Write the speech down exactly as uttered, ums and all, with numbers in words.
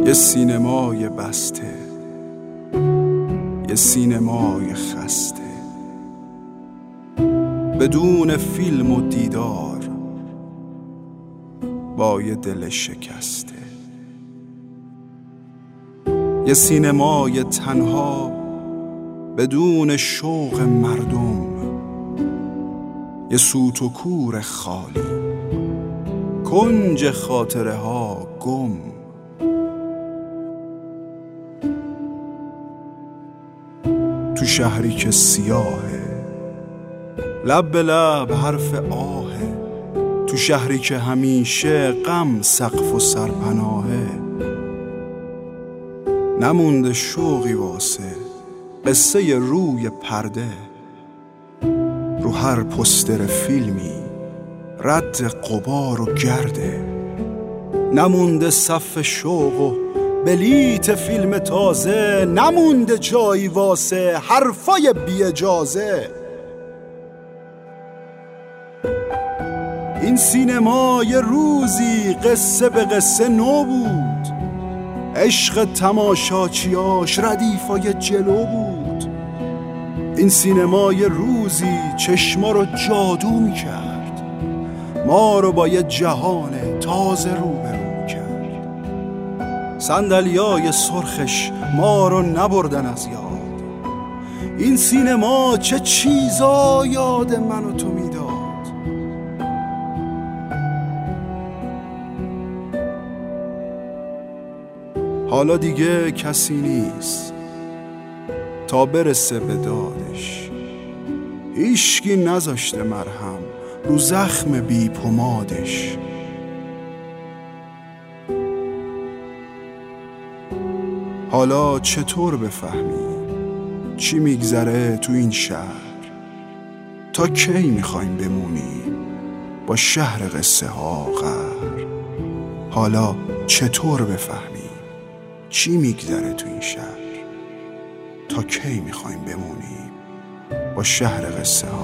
یه سینمای بسته، یه سینمای خسته، بدون فیلم و دیدار، با یه دل شکسته. یه سینمای تنها، بدون شوق مردم، یه سوت و کور خالی، کنج خاطره ها گم. تو شهری که سیاهه، لب به لب حرف آهه، تو شهری که همیشه غم سقف و سرپناهه، نمونده شوقی واسه قصه روی پرده، رو هر پوستر فیلمی رد غبار و گرده، نمونده صف شوق و بلیت فیلم تازه، نمونده جایی واسه حرفای بی اجازه. این سینما یه روزی قصه به قصه نو بود، عشق تماشاچیاش ردیفای جلو بود. این سینما یه روزی چشما رو جادو میکرد، ما رو با یه جهان تازه روبرو کرد. صندلیای سرخش ما رو نبردن از یاد، این سینما چه چیزا یاد من و تو میداد. حالا دیگه کسی نیست تا برسه به دادش، هیچکی نذاشته مرهم رو زخم بی پمادش. حالا چطور بفهمی چی میگذره تو این شهر؟ تا کی میخوایم بمونیم با شهر قصه ها غر؟ حالا چطور بفهمی چی میگذره تو این شهر؟ تا کی میخوایم بمونیم با شهر قصه ها